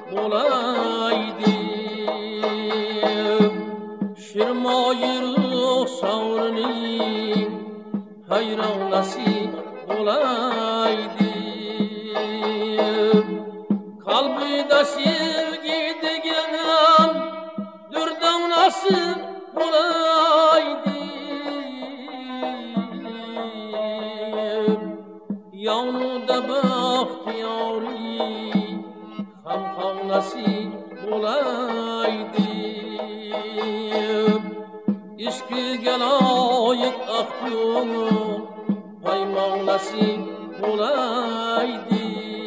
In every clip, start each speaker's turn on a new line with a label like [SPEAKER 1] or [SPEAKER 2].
[SPEAKER 1] olaydı. Şirmayırıq savrını hayran nasip olaydı. Kalbide sevgi degen dürden nasip olaydı. Yavruda bahtiyari ham nasip olaydı. İşkiga loyiq ahdum payman nasip olaydı.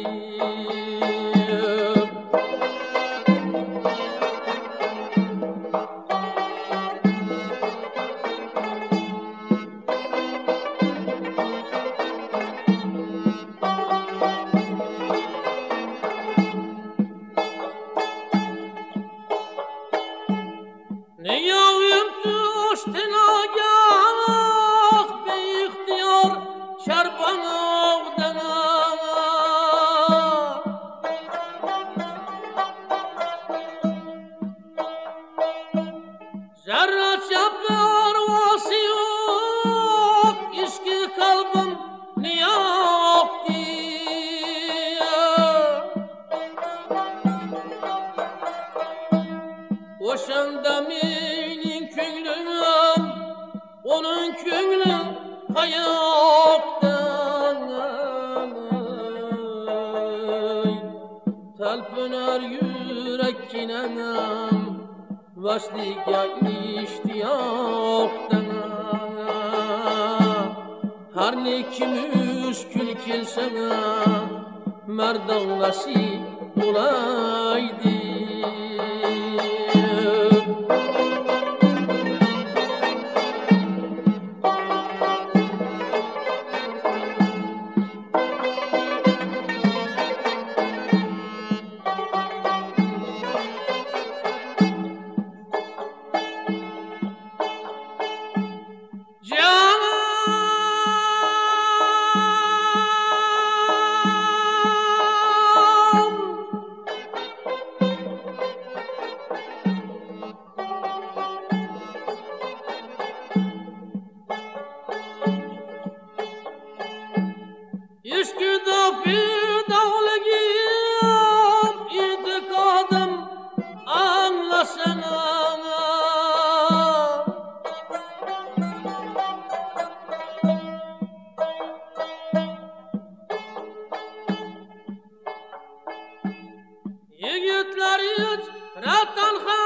[SPEAKER 1] Ne yağım düştüne gah be ihtiyar şerban ağdana. Zerreçe pervası yok, işki kalbim ne yaptı? Oşanda menin köngülüm, onun köngülü hayaktan. Talpınar yürek kinemem, başlığa iştiyaktan. Her ne ki müşkül kelsene, merdan nasip olaydı. İşkıda fidalgiyim, itikadım anlasana. Yigitler hiç rattanha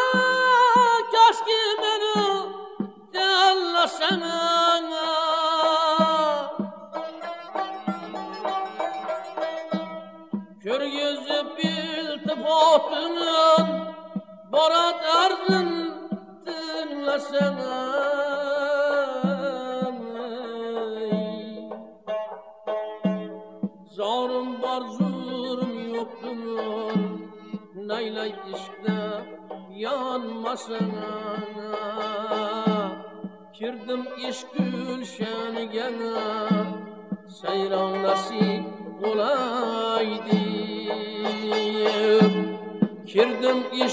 [SPEAKER 1] kaşki beni anlasana. Körgüzüp iltifatının barat arzın dinlesene. Zarım var zulüm yoktur, neyley işkde yanmasana. Kirdim iş gülşenige, seyran nasip olaydı. Kirdim iş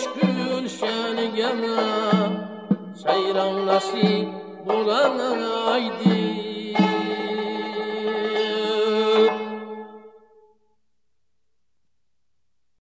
[SPEAKER 1] gülşenige, seyran nasip olaydı.